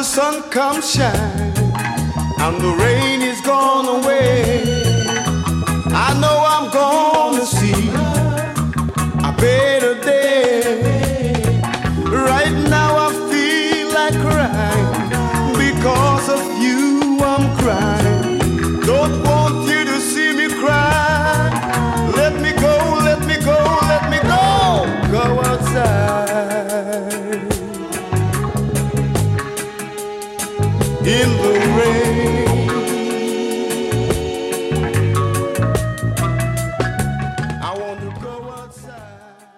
the sun comes shine and the rain is gone away, I know I'm gonna see a better day. Right now I feel like crying because of you. I'm crying. Don't want you to see me cry. Let me go, let me go, let me go. Go outside in the rain.